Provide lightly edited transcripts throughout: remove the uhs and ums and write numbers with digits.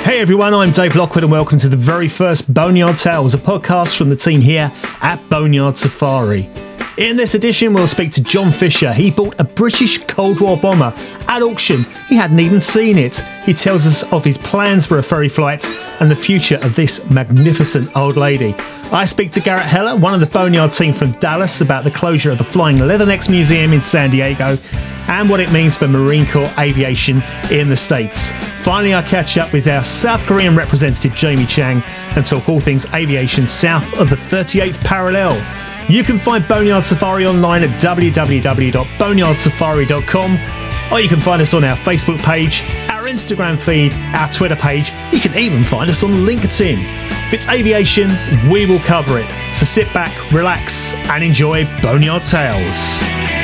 Hey everyone, I'm Dave Lockwood and welcome to the very first Boneyard Tales, a podcast from the team here at Boneyard Safari. In this edition, we'll speak to John Fisher. He bought a British Cold War bomber at auction. He hadn't even seen it. He tells us of his plans for a ferry flight and the future of this magnificent old lady. I speak to Garrett Heller, one of the Boneyard team from Dallas, about the closure of the Flying Leathernecks Museum in San Diego and what it means for Marine Corps aviation in the States. Finally, I catch up with our South Korean representative, Jamie Chang, and talk all things aviation south of the 38th parallel. You can find Boneyard Safari online at www.boneyardsafari.com, or you can find us on our Facebook page, our Instagram feed, our Twitter page. You can even find us on LinkedIn. If it's aviation, we will cover it. So sit back, relax, and enjoy Boneyard Tales.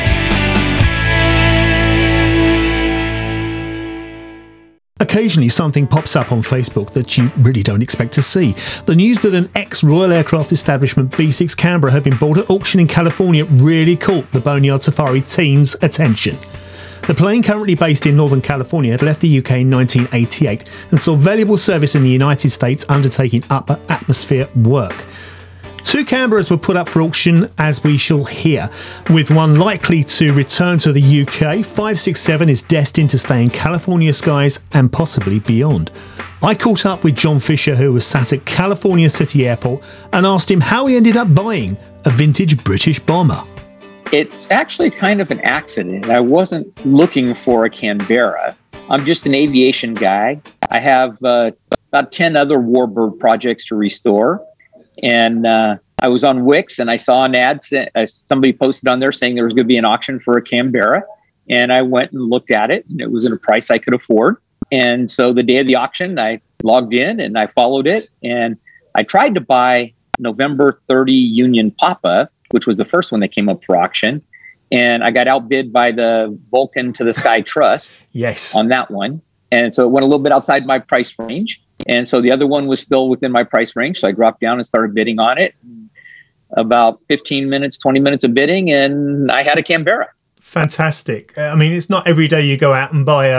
Occasionally something pops up on Facebook that you really don't expect to see. The news that an ex-Royal Aircraft Establishment B6 Canberra had been bought at auction in California really caught the Boneyard Safari team's attention. The plane, currently based in Northern California, had left the UK in 1988 and saw valuable service in the United States undertaking upper atmosphere work. 2 Canberras were put up for auction, as we shall hear, with one likely to return to the UK. 567 is destined to stay in California skies and possibly beyond. I caught up with John Fisher, who was sat at California City Airport, and asked him how he ended up buying a vintage British bomber. It's actually kind of an accident. I wasn't looking for a Canberra. I'm just an aviation guy. I have about 10 other warbird projects to restore. And I was on Wix and I saw an ad, somebody posted on there saying there was going to be an auction for a Canberra. And I went and looked at it and it was at a price I could afford. And so the day of the auction, I logged in and I followed it. And I tried to buy November 30 Union Papa, which was the first one that came up for auction. And I got outbid by the Vulcan to the Sky Trust on that one. And so it went a little bit outside my price range. And so the other one was still within my price range. So I dropped down and started bidding on it. About 15 minutes, 20 minutes of bidding, and I had a Canberra. Fantastic. I mean, it's not every day you go out and buy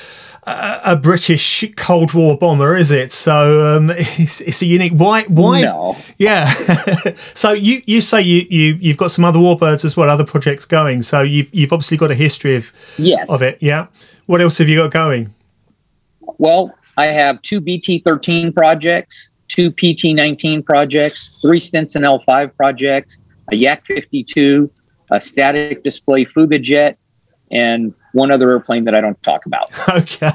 a British Cold War bomber, is it? So it's a unique. Why? No. Yeah. So you say you've got some other warbirds as well, other projects going. So you've obviously got a history of it. Yeah. What else have you got going? Well, I have 2 BT-13 projects, 2 PT-19 projects, 3 Stinson L5 projects, a Yak-52, a static display Fuga jet, and one other airplane that I don't talk about. Okay.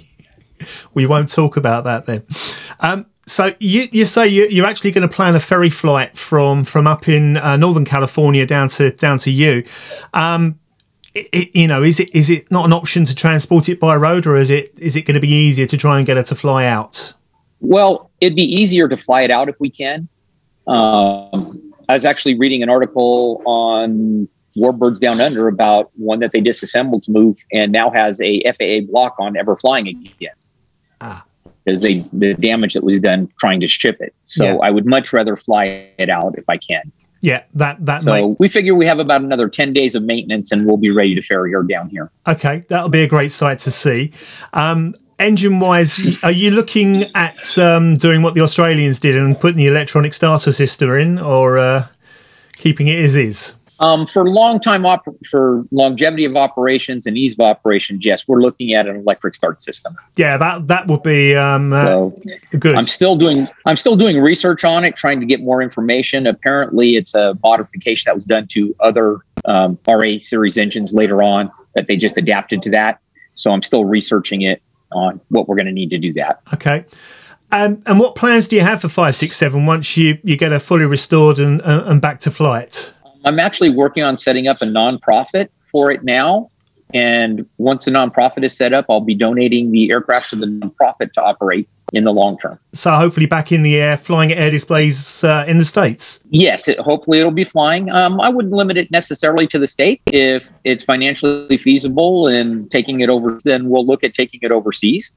We won't talk about that then. So you say you're actually going to plan a ferry flight from up in Northern California down to you. Is it not an option to transport it by road, or is it going to be easier to try and get her to fly out? Well, it'd be easier to fly it out if we can. I was actually reading an article on Warbirds Down Under about one that they disassembled to move and now has a FAA block on ever flying again. Because the damage that was done trying to ship it. So I would much rather fly it out if I can. Yeah, that. So we figure we have about another 10 days of maintenance and we'll be ready to ferry her down here. Okay, that'll be a great sight to see. Engine-wise, are you looking at doing what the Australians did and putting the electronic starter system in, or keeping it as is? For longevity of operations and ease of operations, yes, we're looking at an electric start system. Yeah, that would be good. I'm still doing research on it, trying to get more information. Apparently, it's a modification that was done to other RA series engines later on that they just adapted to that. So I'm still researching it on what we're going to need to do that. Okay. And what plans do you have for 567 once you get her fully restored and back to flight? I'm actually working on setting up a nonprofit for it now. And once the nonprofit is set up, I'll be donating the aircraft to the nonprofit to operate in the long term. So hopefully back in the air, flying at air displays in the States? Yes, hopefully it'll be flying. I wouldn't limit it necessarily to the States. If it's financially feasible and taking it over, then we'll look at taking it overseas.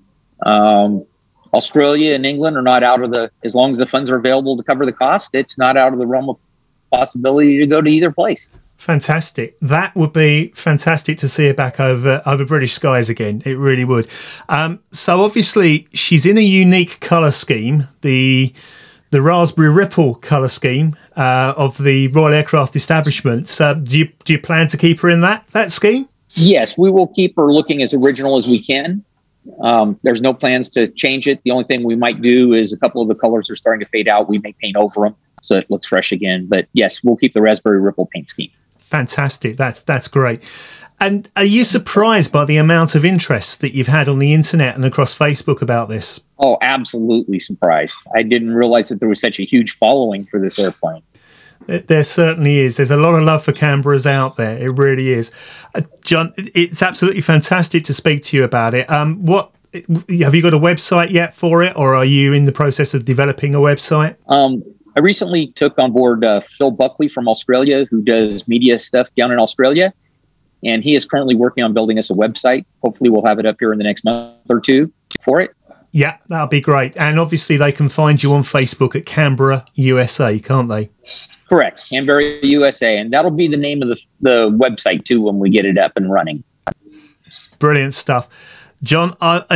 Australia and England are not out of as long as the funds are available to cover the cost, it's not out of the realm of possibility to go to either place. Fantastic. That would be fantastic to see her back over British skies again. It really would. So obviously she's in a unique colour scheme, the Raspberry Ripple colour scheme of the Royal Aircraft Establishment. Do you plan to keep her in that scheme? Yes, we will keep her looking as original as we can. There's no plans to change it. The only thing we might do is a couple of the colors are starting to fade out. We may paint over them so it looks fresh again. But yes, we'll keep the Raspberry Ripple paint scheme. Fantastic. That's great. And are you surprised by the amount of interest that you've had on the internet and across Facebook about this? Oh, absolutely surprised. I didn't realize that there was such a huge following for this airplane. There certainly is. There's a lot of love for Canberras out there. It really is. John, it's absolutely fantastic to speak to you about it. What have you got a website yet for it, or are you in the process of developing a website? I recently took on board Phil Buckley from Australia, who does media stuff down in Australia. And he is currently working on building us a website. Hopefully we'll have it up here in the next month or two for it. Yeah, that'll be great. And obviously they can find you on Facebook at Canberra USA, can't they? Correct. Canberra USA. And that'll be the name of the website too when we get it up and running. Brilliant stuff. John,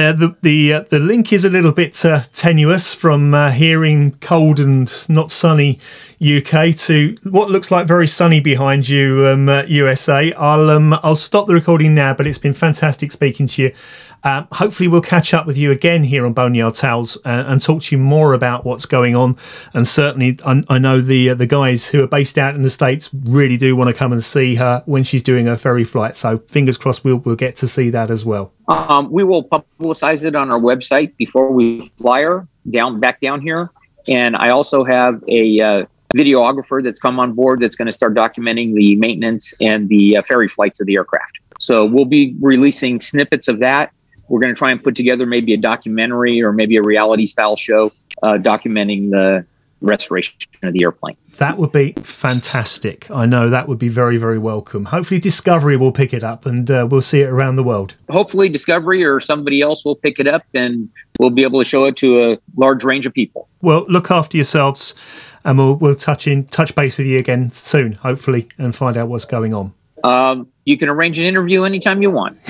the link is a little bit tenuous from hearing cold and not sunny UK to what looks like very sunny behind you, USA. I'll stop the recording now, but it's been fantastic speaking to you. Hopefully we'll catch up with you again here on Boneyard Tales and talk to you more about what's going on. And certainly I know the guys who are based out in the States really do want to come and see her when she's doing her ferry flight. So fingers crossed we'll get to see that as well. We will publicize it on our website before we fly her back down here. And I also have a videographer that's come on board that's going to start documenting the maintenance and the ferry flights of the aircraft. So we'll be releasing snippets of that. We're going to try and put together maybe a documentary or maybe a reality style show documenting the restoration of the airplane. That would be fantastic. I know that would be very, very welcome. Hopefully Discovery will pick it up and we'll see it around the world. Hopefully Discovery or somebody else will pick it up and we'll be able to show it to a large range of people. Well, look after yourselves and we'll touch base with you again soon, hopefully, and find out what's going on. You can arrange an interview anytime you want.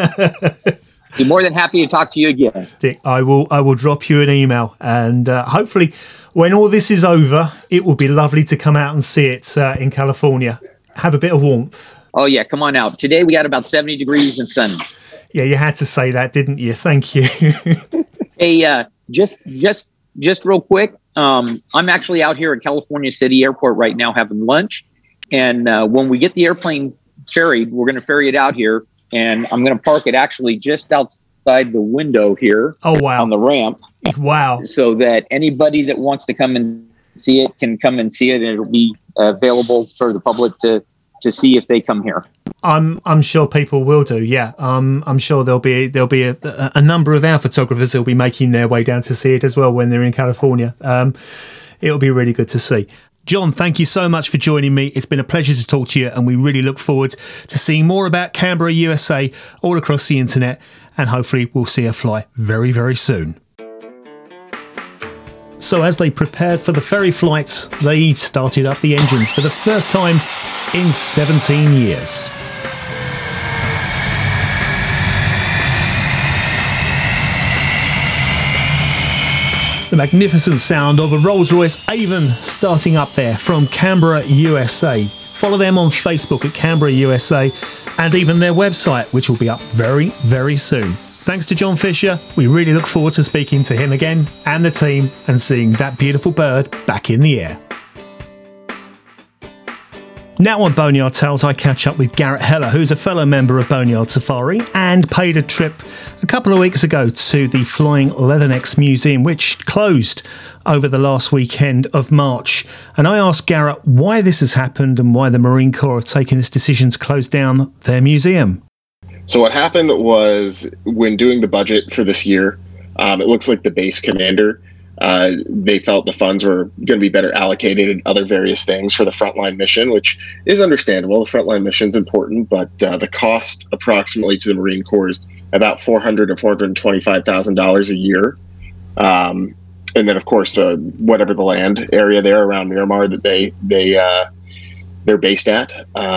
Be more than happy to talk to you again. Dick, I will drop you an email and hopefully when all this is over, it will be lovely to come out and see it in California. Have a bit of warmth. Oh, yeah. Come on out. Today we got about 70 degrees and sunny. Yeah, you had to say that, didn't you? Thank you. Hey, just real quick. I'm actually out here at California City Airport right now having lunch. And when we get the airplane ferried, we're going to ferry it out here. And I'm going to park it actually just outside the window here. Oh, wow. On the ramp. Wow. So that anybody that wants to come and see it can come and see it. And it'll be available for the public to see if they come here. I'm sure people will do. Yeah. I'm sure there'll be a number of our photographers who'll be making their way down to see it as well when they're in California. It'll be really good to see. John, thank you so much for joining me. It's been a pleasure to talk to you, and we really look forward to seeing more about Canberra, USA, all across the internet, and hopefully we'll see her fly very, very soon. So as they prepared for the ferry flights, they started up the engines for the first time in 17 years. The magnificent sound of a Rolls-Royce Avon starting up there from Canberra, USA. Follow them on Facebook at Canberra, USA, and even their website, which will be up very, very soon. Thanks to John Fisher. We really look forward to speaking to him again and the team and seeing that beautiful bird back in the air. Now on Boneyard Tales, I catch up with Garrett Heller, who's a fellow member of Boneyard Safari and paid a trip a couple of weeks ago to the Flying Leathernecks Museum, which closed over the last weekend of March. And I asked Garrett why this has happened and why the Marine Corps have taken this decision to close down their museum. So what happened was when doing the budget for this year, it looks like the base commander, they felt the funds were going to be better allocated in other various things for the frontline mission, which is understandable. The frontline mission is important, but the cost approximately to the Marine Corps is about $400,000 to $425,000 a year. And then, of course, whatever the land area there around Miramar that they're based at.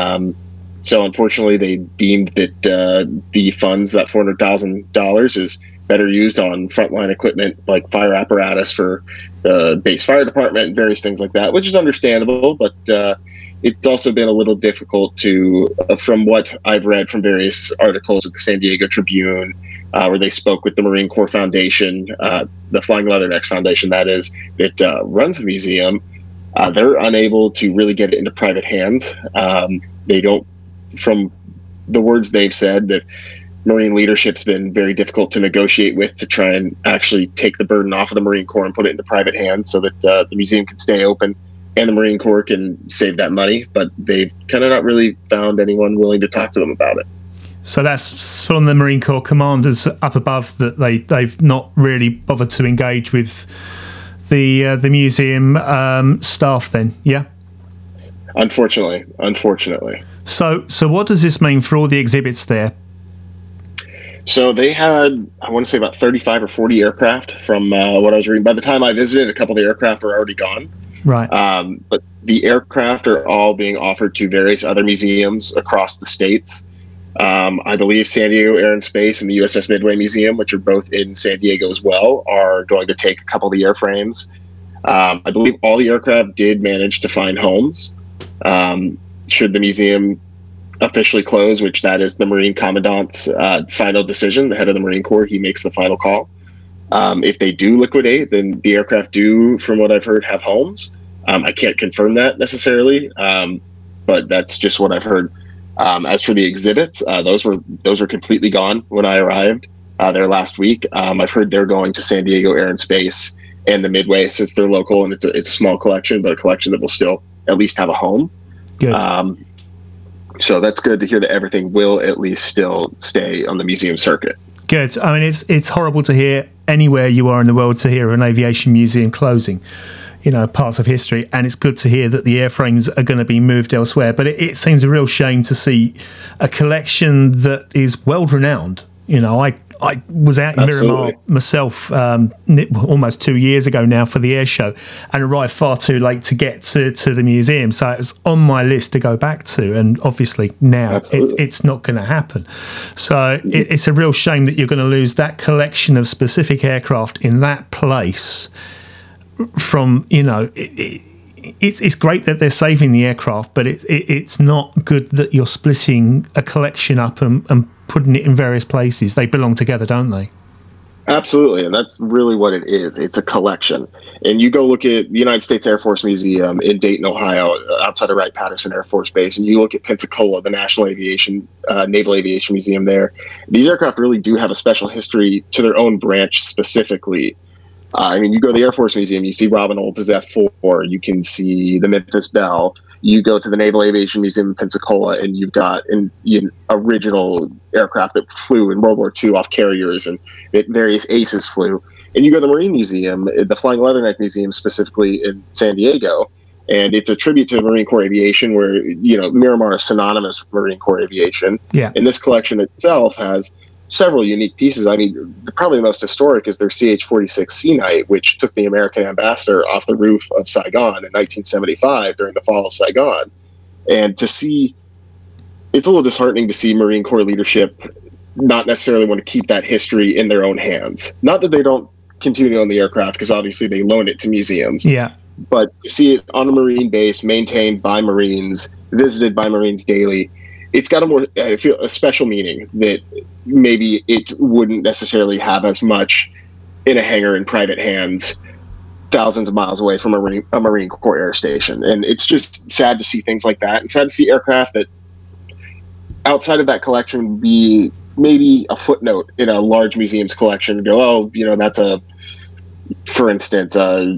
So unfortunately, they deemed that the funds, that $400,000, is better used on frontline equipment like fire apparatus for the base fire department, various things like that, which is understandable. But it's also been a little difficult to, from what I've read from various articles at the San Diego Tribune, where they spoke with the Marine Corps Foundation, the Flying Leathernecks Foundation, that is, that runs the museum. They're unable to really get it into private hands. They don't, from the words they've said, that Marine leadership's been very difficult to negotiate with to try and actually take the burden off of the Marine Corps and put it into private hands so that the museum can stay open and the Marine Corps can save that money. But they've kind of not really found anyone willing to talk to them about it. So that's from the Marine Corps commanders up above, that they've not really bothered to engage with the museum staff then, yeah? Unfortunately. So what does this mean for all the exhibits there? So they had, I want to say, about 35 or 40 aircraft from what I was reading. By the time I visited, a couple of the aircraft were already gone. Right. But the aircraft are all being offered to various other museums across the states. I believe San Diego Air and Space and the USS Midway Museum, which are both in San Diego as well, are going to take a couple of the airframes. I believe all the aircraft did manage to find homes. Should the museum officially close, which that is the Marine Commandant's final decision, the head of the Marine Corps, he makes the final call. If they do liquidate, then the aircraft do, from what I've heard, have homes. I can't confirm that necessarily, but that's just what I've heard. As for the exhibits, those were completely gone when I arrived there last week. I've heard they're going to San Diego Air and Space and the Midway, since they're local, and it's a small collection, but a collection that will still at least have a home. Good. So that's good to hear that everything will at least still stay on the museum circuit. Good. I mean, it's horrible to hear anywhere you are in the world to hear an aviation museum closing, parts of history. And it's good to hear that the airframes are going to be moved elsewhere. But it seems a real shame to see a collection that is world renowned. I was out in Miramar myself almost 2 years ago now for the air show, and arrived far too late to get to the museum. So it was on my list to go back to, and obviously now it's not going to happen. So it's a real shame that you're going to lose that collection of specific aircraft in that place. From it's great that they're saving the aircraft, but it's not good that you're splitting a collection up and putting it in various places. They belong together, don't they? Absolutely, and that's really what it is. It's a collection. And you go look at the United States Air Force Museum in Dayton, Ohio, outside of Wright-Patterson Air Force Base, and you look at Pensacola, the National Naval Aviation Museum there. These aircraft really do have a special history to their own branch specifically. You go to the Air Force Museum, you see Robin Olds' F-4, you can see the Memphis Belle. You go to the Naval Aviation Museum in Pensacola, and you've got an original aircraft that flew in World War II off carriers, and various aces flew. And you go to the Marine Museum, the Flying Leatherneck Museum specifically in San Diego, and it's a tribute to Marine Corps aviation where, Miramar is synonymous with Marine Corps aviation. Yeah. And this collection itself has several unique pieces. Probably the most historic is their CH-46 Sea Knight, which took the American ambassador off the roof of Saigon in 1975 during the fall of Saigon. And to see, it's a little disheartening to see Marine Corps leadership not necessarily want to keep that history in their own hands. Not that they don't continue to own the aircraft, because obviously they loan it to museums. Yeah. But to see it on a Marine base, maintained by Marines, visited by Marines daily, it's got a special meaning that maybe it wouldn't necessarily have as much in a hangar in private hands thousands of miles away from a Marine Corps air station. And it's just sad to see things like that, and sad to see aircraft that outside of that collection would be maybe a footnote in a large museum's collection. Go, that's for instance, a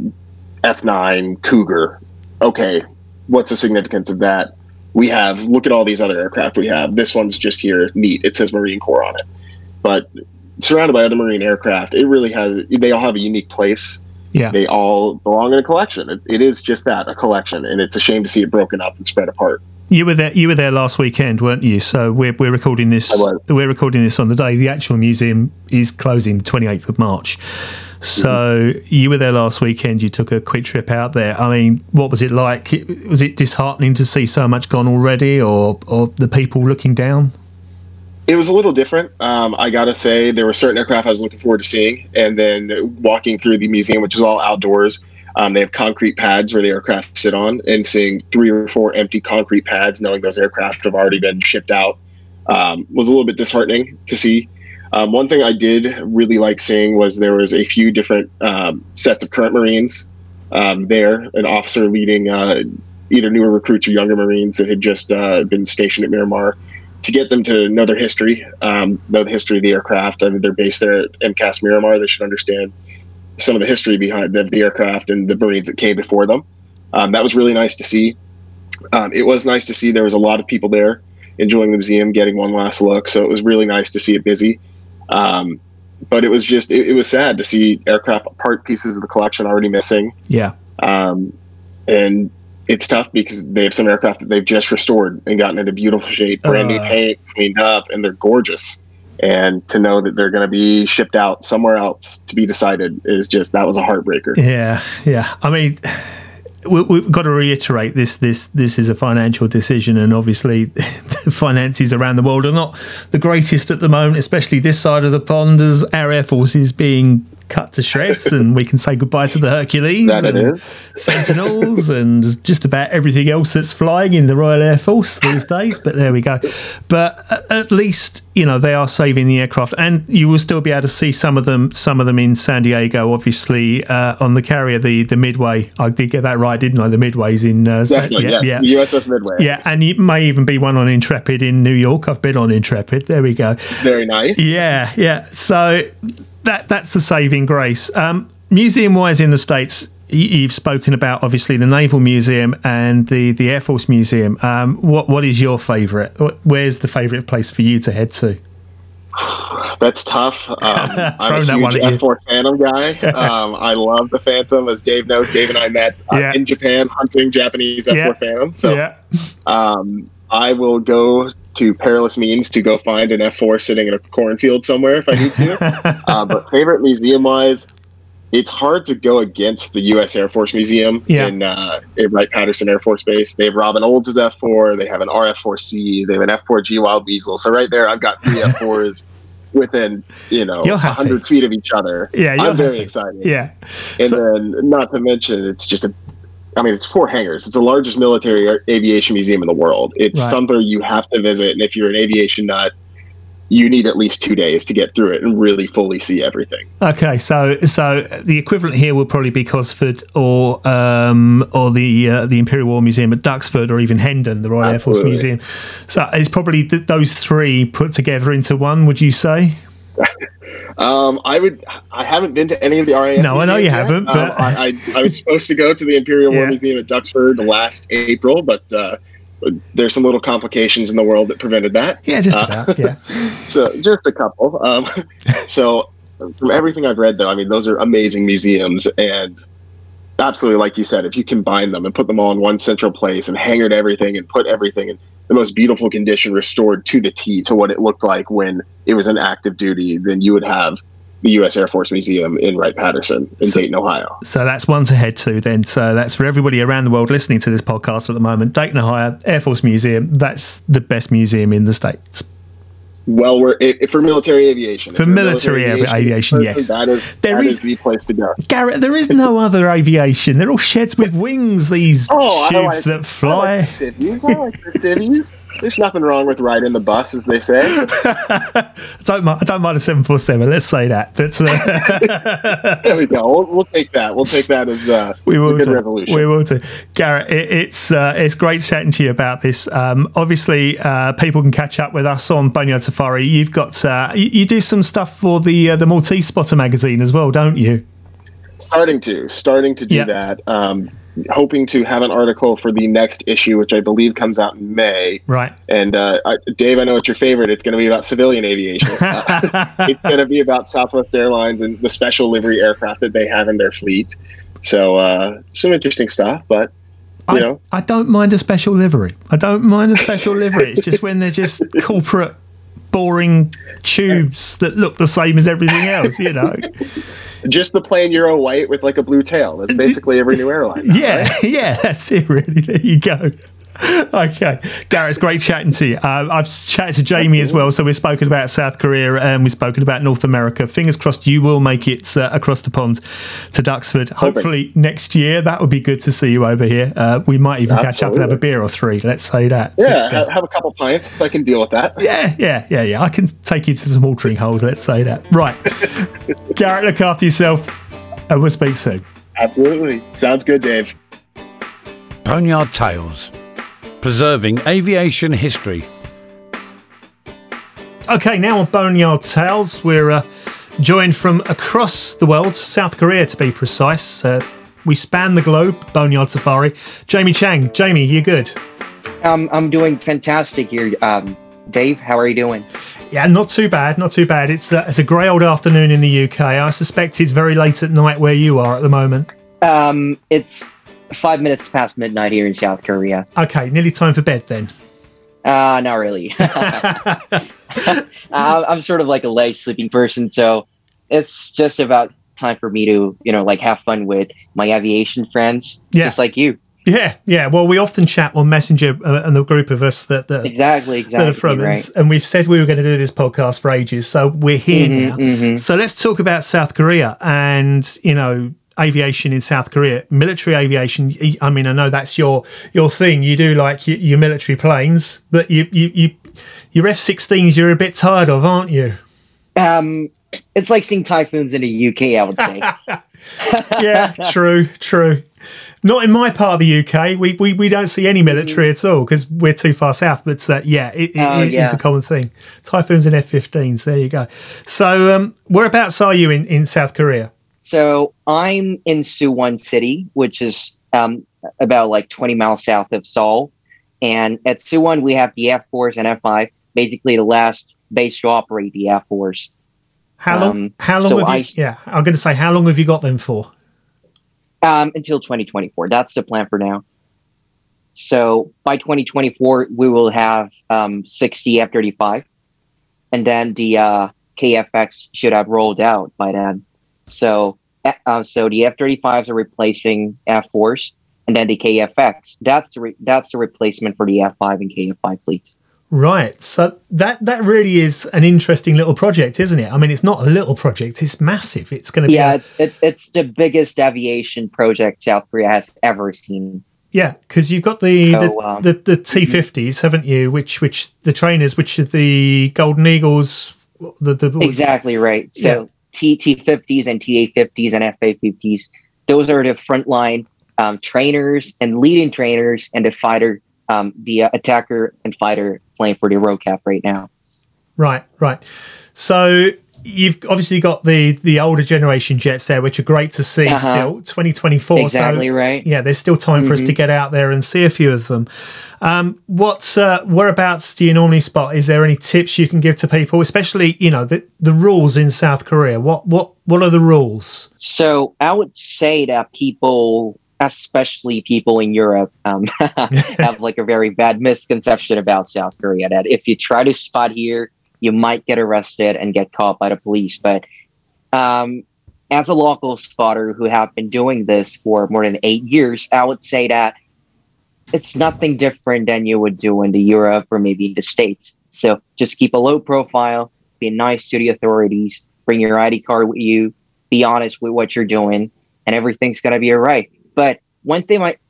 F-9 Cougar. Okay, what's the significance of that? Look at all these other aircraft we have. This one's just here, neat. It says Marine Corps on it. But surrounded by other Marine aircraft, they all have a unique place. Yeah. They all belong in a collection. It is just that, a collection. And it's a shame to see it broken up and spread apart. You were there last weekend, weren't you? So we're recording this. I was. We're recording this on the day the actual museum is closing, the 28th of March. So you were there last weekend. You took a quick trip out there. I mean, what was it like? Was it disheartening to see so much gone already, or the people looking down? It was a little different. I got to say, there were certain aircraft I was looking forward to seeing. And then walking through the museum, which is all outdoors, they have concrete pads where the aircraft sit on, and seeing 3 or 4 empty concrete pads, knowing those aircraft have already been shipped out, was a little bit disheartening to see. One thing I did really like seeing was there was a few different sets of current Marines there, an officer leading either newer recruits or younger Marines that had just been stationed at Miramar, to get them to know their history, know the history of the aircraft. I mean, they're based there at MCAS Miramar. They should understand some of the history behind the aircraft and the Marines that came before them. That was really nice to see. It was nice to see there was a lot of people there enjoying the museum, getting one last look. So it was really nice to see it busy. But it was just, it was sad to see aircraft part pieces of the collection already missing. Yeah. And it's tough because they have some aircraft that they've just restored and gotten into beautiful shape, brand new paint, cleaned up, and they're gorgeous. And to know that they're going to be shipped out somewhere else to be decided is just, that was a heartbreaker. Yeah. I mean, we've got to reiterate this is a financial decision, and obviously the finances around the world are not the greatest at the moment, especially this side of the pond, as our Air Force is being cut to shreds, and we can say goodbye to the Hercules and Sentinels and just about everything else that's flying in the Royal Air Force these days. But there we go. But at least, you know, they are saving the aircraft, and you will still be able to see some of them in San Diego, obviously, on the carrier, the Midway. I did get that right, didn't I? The Midway's in definitely, yeah. The USS Midway. Yeah, and it may even be one on Intrepid in New York. I've been on Intrepid. There we go. Very nice. Yeah. So that's the saving grace. Museum-wise in the States, you've spoken about, obviously, the Naval Museum and the Air Force Museum. What is your favourite? Where's the favourite place for you to head to? That's tough. I'm a huge F4 Phantom guy. I love the Phantom. As Dave knows, Dave and I met in Japan hunting Japanese F4 Phantoms. So I will go to perilous means to go find an F4 sitting in a cornfield somewhere if I need to. But favorite museum-wise, it's hard to go against the U.S. Air Force Museum in Wright-Patterson Air Force Base. They have Robin Olds' F4. They have an RF-4C. They have an F4G Wild Weasel. So right there, I've got 3 F4s within 100 feet of each other. I'm very excited. And then, not to mention, it's just it's 4 hangars. It's the largest military aviation museum in the world. It's somewhere you have to visit, and if you're an aviation nut, you need at least 2 days to get through it and really fully see everything. Okay, so the equivalent here will probably be Cosford or the Imperial War Museum at Duxford, or even Hendon, the Royal Air Force Museum. So it's probably those 3 put together into one, would you say? I haven't been to any of the RAF. No, I know you haven't. But I was supposed to go to the Imperial War Museum at Duxford last April, but there's some little complications in the world that prevented that. Yeah, just about. So just a couple. So from everything I've read, though, those are amazing museums, and absolutely, like you said, if you combine them and put them all in one central place and hangared everything and put everything in the most beautiful condition, restored to the T to what it looked like when it was in active duty, then you would have the U.S. Air Force Museum in Wright-Patterson in Dayton, Ohio. So that's one to head to then. So that's for everybody around the world listening to this podcast at the moment. Dayton, Ohio, Air Force Museum, that's the best museum in the States. Well, for military aviation. For military aviation, yes. That is the place to go. Garrett, there is no other aviation. They're all sheds with wings, these tubes that fly. I like the civvies. There's nothing wrong with riding the bus, as they say. I don't mind a 747, let's say that. But, there we go. We'll take that. We'll take that as a good revolution. We will too. Garrett, it's great chatting to you about this. Obviously, people can catch up with us on Boneyard Safari. You've got you do some stuff for the Maltese Spotter magazine as well, don't you? Starting to do that. Hoping to have an article for the next issue, which I believe comes out in May. Right. And Dave, I know it's your favorite. It's going to be about civilian aviation. It's going to be about Southwest Airlines and the special livery aircraft that they have in their fleet. So some interesting stuff, but I don't mind a special livery. It's just when they're just corporate, boring tubes that look the same as everything else, Just the plain Euro white with like a blue tail. That's basically every new airline now, Yeah, right? yeah, that's it, really. There you go. Okay, Garrett, it's great chatting to you. I've chatted to Jamie as well, so we've spoken about South Korea and we've spoken about North America. Fingers crossed you will make it across the pond to Duxford. Hopefully next year. That would be good to see you over here. We might even catch up and have a beer or three, let's say that. Yeah, have a couple pints if I can deal with that. Yeah. I can take you to some watering holes, let's say that. Right. Garrett, look after yourself and we'll speak soon. Absolutely. Sounds good, Dave. Boneyard Tales. Preserving aviation history. Okay, now on Boneyard Tales, we're joined from across the world, South Korea to be precise. We span the globe, Boneyard Safari. Jamie Chang. Jamie, you good? I'm doing fantastic here. Dave, how are you doing? Yeah, not too bad. It's a grey old afternoon in the UK. I suspect it's very late at night where you are at the moment. It's 5 minutes past midnight here in South Korea. Okay, nearly time for bed then. Not really. I'm sort of like a late sleeping person, so it's just about time for me to, like have fun with my aviation friends, just like you. Yeah. Well, we often chat on Messenger and the group of us that exactly that are from right. us, and we've said we were going to do this podcast for ages, so we're here now. So let's talk about South Korea and aviation in South Korea, military aviation. I mean, I know that's your thing. You do like your military planes, but your F-16s you're a bit tired of, aren't you? It's like seeing typhoons in the UK, I would say. Yeah, true. Not in my part of the UK. We don't see any military at all because we're too far south. But it is a common thing. Typhoons and F-15s. There you go. So whereabouts are you in South Korea? So I'm in Suwon City, which is about like 20 miles south of Seoul. And at Suwon, we have the F4s and F5, basically the last base to operate the F4s. How long I'm going to say, how long have you got them for? Until 2024. That's the plan for now. So by 2024, we will have 60 F-35. And then the KFX should have rolled out by then. So the F-35s are replacing F-4s, and then the KFX. That's the replacement for the F-5 and KF-5 fleet. Right. So that really is an interesting little project, isn't it? I mean, it's not a little project; it's massive. It's going to be. Yeah, it's the biggest aviation project South Korea has ever seen. Yeah, because you've got the T-50s, haven't you? Which the trainers, which are the Golden Eagles. Exactly right. So. Yeah. T-50s and TA-50s and FA-50s. Those are the frontline trainers and leading trainers and the fighter, the attacker and fighter playing for the ROCAP right now. Right. So you've obviously got the older generation jets there, which are great to see still. 2024. Exactly so, right. Yeah, there's still time for us to get out there and see a few of them. Whereabouts do you normally spot? Is there any tips you can give to people, especially the rules in South Korea? What are the rules? So I would say that people, especially people in Europe, have like a very bad misconception about South Korea. That if you try to spot here, you might get arrested and get caught by the police. But as a local spotter who have been doing this for more than 8 years, I would say that it's nothing different than you would do in the Europe or maybe in the States. So just keep a low profile, be nice to the authorities, bring your ID card with you, be honest with what you're doing, and everything's going to be all right. But one thing, like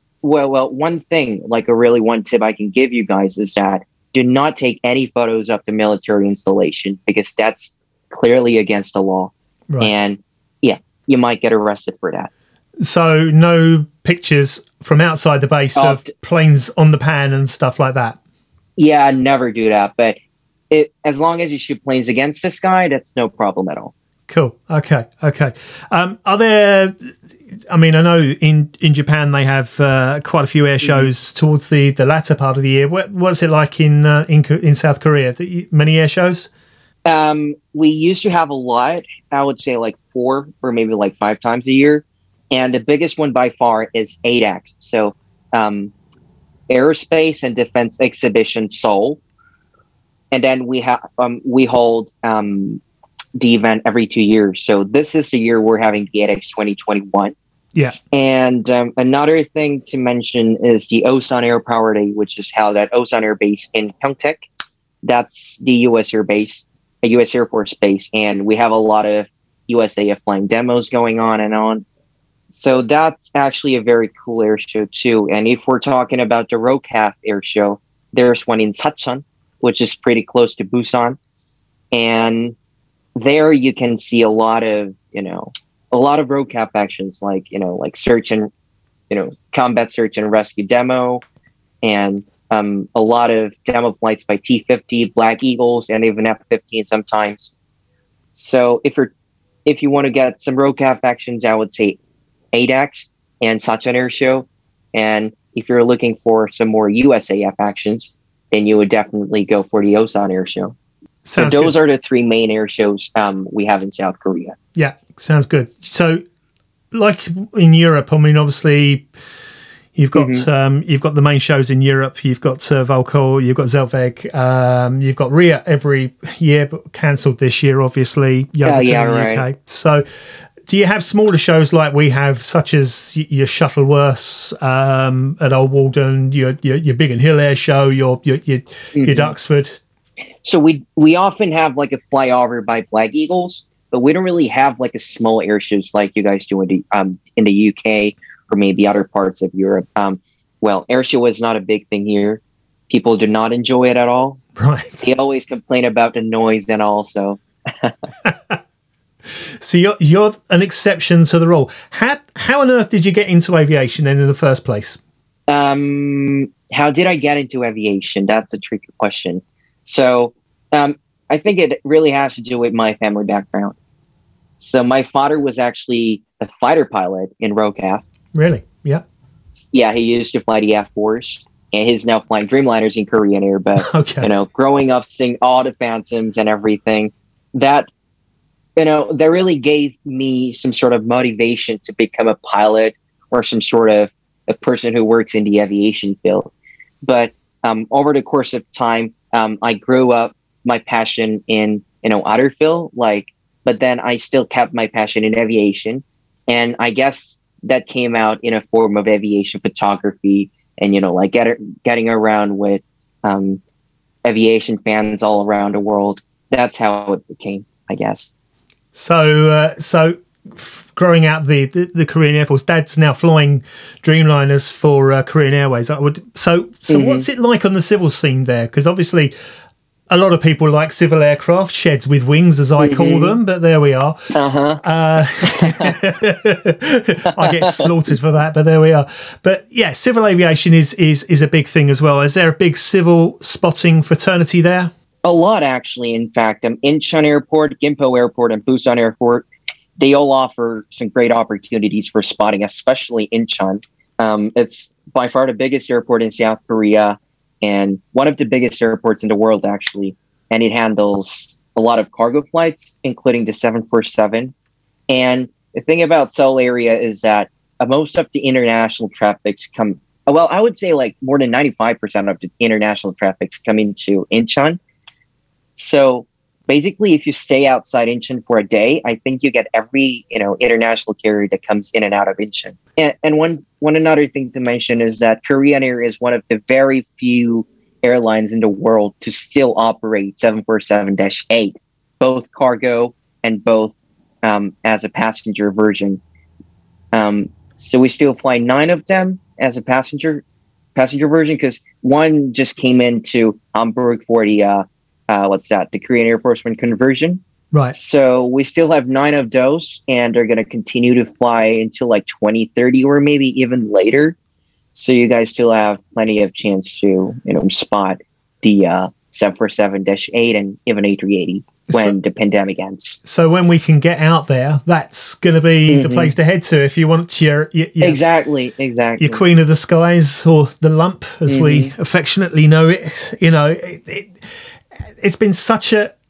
one tip I can give you guys is that do not take any photos of the military installation because that's clearly against the law. Right. And you might get arrested for that. So no pictures from outside the base of planes on the pan and stuff like that? Yeah, never do that. But as long as you shoot planes against the sky, that's no problem at all. Cool. Okay. Are there? I mean, I know in Japan they have quite a few air shows towards the latter part of the year. What's it like in South Korea? Many air shows? We used to have a lot. I would say like 4 or maybe like 5 times a year, and the biggest one by far is ADEX. So, Aerospace and Defense Exhibition Seoul, and then we hold the event every 2 years. So this is the year we're having the ADEX 2021. Yes. And another thing to mention is the Osan Air Power Day, which is held at Osan Air Base in Pyeongtaek. That's the U.S. Air Base, a U.S. Air Force base. And we have a lot of USAF flying demos going on and on. So that's actually a very cool air show too. And if we're talking about the ROCAF air show, there's one in Sacheon, which is pretty close to Busan. And there you can see a lot of ROCAF actions like search and, combat search and rescue demo, and a lot of demo flights by T-50, Black Eagles, and even F-15 sometimes. So if you want to get some ROCAF actions, I would say ADEX and Sacheon Air Show. And if you're looking for some more USAF actions, then you would definitely go for the Osan Air Show. So those are the three main air shows we have in South Korea. Yeah, sounds good. So, like in Europe, I mean, obviously, you've got the main shows in Europe. You've got Volkel, you've got Zelveg, you've got RIA every year, but cancelled this year, obviously. Right. UK. So, do you have smaller shows like we have, such as your Shuttleworths at Old Walden, your Biggin Hill Air Show, your Duxford? So we often have like a flyover by Black Eagles, but we don't really have like a small air shows like you guys do in the UK or maybe other parts of Europe. Well, air show is not a big thing here. People do not enjoy it at all. Right. They always complain about the noise and all. So you're an exception to the rule. How on earth did you get into aviation then in the first place? How did I get into aviation? That's a tricky question. So I think it really has to do with my family background. So my father was actually a fighter pilot in ROCAF. Really? Yeah. Yeah, he used to fly the F-4s, and he's now flying Dreamliners in Korean Air. But, okay. Growing up seeing all the Phantoms and everything, that really gave me some sort of motivation to become a pilot or some sort of a person who works in the aviation field. But over the course of time, I grew up my passion in, other field, but then I still kept my passion in aviation. And I guess that came out in a form of aviation photography and, getting around with aviation fans all around the world. That's how it became, I guess. So growing out the Korean Air Force, Dad's now flying Dreamliners for Korean Airways. So what's it like on the civil scene there? Because obviously a lot of people like civil aircraft, sheds with wings, as I call them, but there we are. I get slaughtered for that, but there we are. But yeah, civil aviation is a big thing as well. Is there a big civil spotting fraternity there? A lot, actually. In fact, Incheon Airport, Gimpo Airport, and Busan Airport, they all offer some great opportunities for spotting, especially Incheon. It's by far the biggest airport in South Korea and one of the biggest airports in the world, actually. And it handles a lot of cargo flights, including the 747. And the thing about Seoul area is that most of the international traffics I would say like more than 95% of the international traffics come into Incheon. So basically, if you stay outside Incheon for a day, I think you get every international carrier that comes in and out of Incheon. And one another thing to mention is that Korean Air is one of the very few airlines in the world to still operate 747-8, both cargo and both as a passenger version. So we still fly 9 of them as a passenger version because one just came into Hamburg for the the Korean Air Forceman conversion. Right. So we still have 9 of those, and they're going to continue to fly until like 2030 or maybe even later. So you guys still have plenty of chance to, spot the 747-8 and even A380 when the pandemic ends. So when we can get out there, that's going to be the place to head to if you want your exactly your Queen of the Skies, or the Lump, as we affectionately know it. It's been such a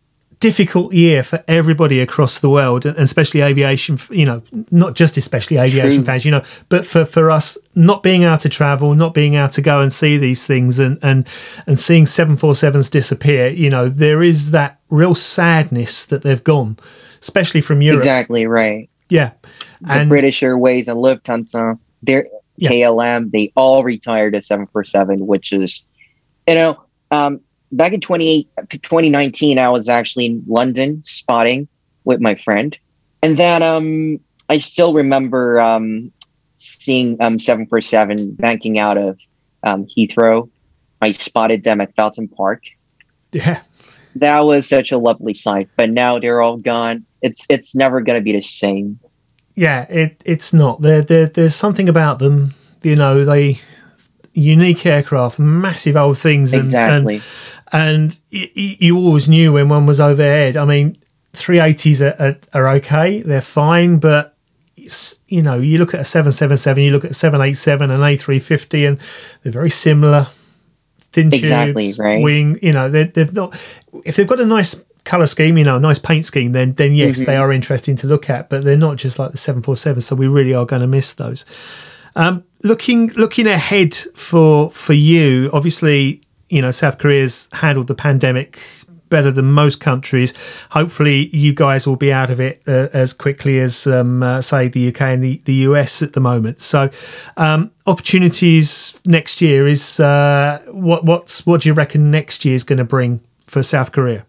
difficult year for everybody across the world, and especially aviation, not just especially aviation fans, but for us not being able to travel, not being able to go and see these things, and seeing 747s disappear, there is that real sadness that they've gone, especially from Europe. Exactly, right. Yeah. The British Airways and Lufthansa, KLM, they all retired a 747, which is, back in 2019, I was actually in London spotting with my friend. And then I still remember seeing 747 banking out of Heathrow. I spotted them at Felton Park. Yeah. That was such a lovely sight. But now they're all gone. It's never going to be the same. Yeah, it's not. There's something about them, they unique aircraft, massive old things. Exactly. And you always knew when one was overhead. I mean, 380s are okay, they're fine, but you look at a 777, you look at a 787 and A350, and they're very similar. Thin tubes, right. Wing. They've not. If they've got a nice color scheme, a nice paint scheme, then yes, they are interesting to look at. But they're not just like the 747. So we really are going to miss those. Looking ahead for you, obviously, South Korea's handled the pandemic better than most countries. Hopefully, you guys will be out of it as quickly as, say, the UK and the US at the moment. So, opportunities next year is what do you reckon next year is going to bring for South Korea?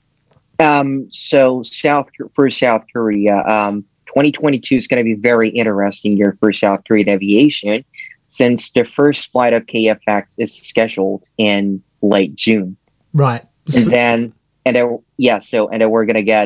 So South Korea, 2022 is going to be very interesting year for South Korean aviation, since the first flight of KFX is scheduled in late June. Right. And then we're gonna get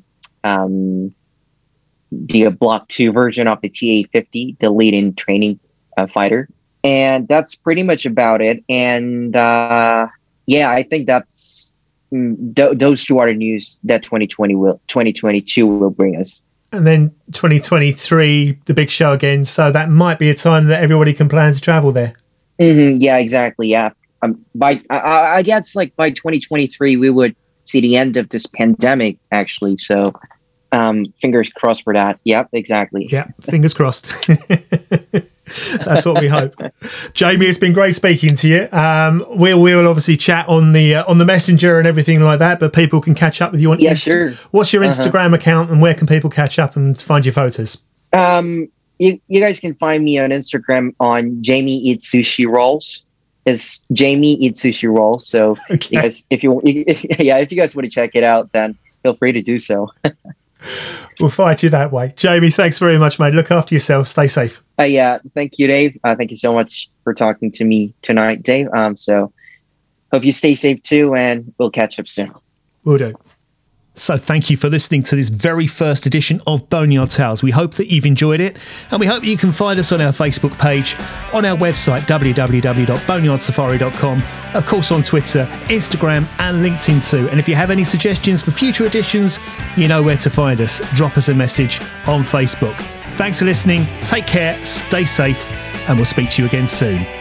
the Block 2 version of the T-850, the lead-in training fighter, and that's pretty much about it. And I think that's those two are the news that 2022 will bring us. And then 2023, the big show again. So that might be a time that everybody can plan to travel there. Mm-hmm. Yeah, exactly. Yeah. I guess by 2023 we would see the end of this pandemic, actually. So fingers crossed for that. Yep, exactly. Yeah, fingers crossed. That's what we hope. Jamie, it's been great speaking to you. We'll obviously chat on the messenger and everything like that, but people can catch up with you on sure. What's your Instagram account, and where can people catch up and find your photos? You guys can find me on Instagram on Jamie Eats Sushi Rolls. It's Jamie Eats Sushi Rolls. So okay. You guys, if you guys want to check it out, then feel free to do so. We'll find you that way. Jamie, thanks very much, mate. Look after yourself. Stay safe. Thank you, Dave. Thank you so much for talking to me tonight, Dave. So hope you stay safe too, and we'll catch up soon. Will do. So thank you for listening to this very first edition of Boneyard Tales. We hope that you've enjoyed it, and we hope you can find us on our Facebook page, on our website, www.boneyardsafari.com, of course on Twitter, Instagram and LinkedIn too. And if you have any suggestions for future editions, you know where to find us. Drop us a message on Facebook. Thanks for listening. Take care, stay safe, and we'll speak to you again soon.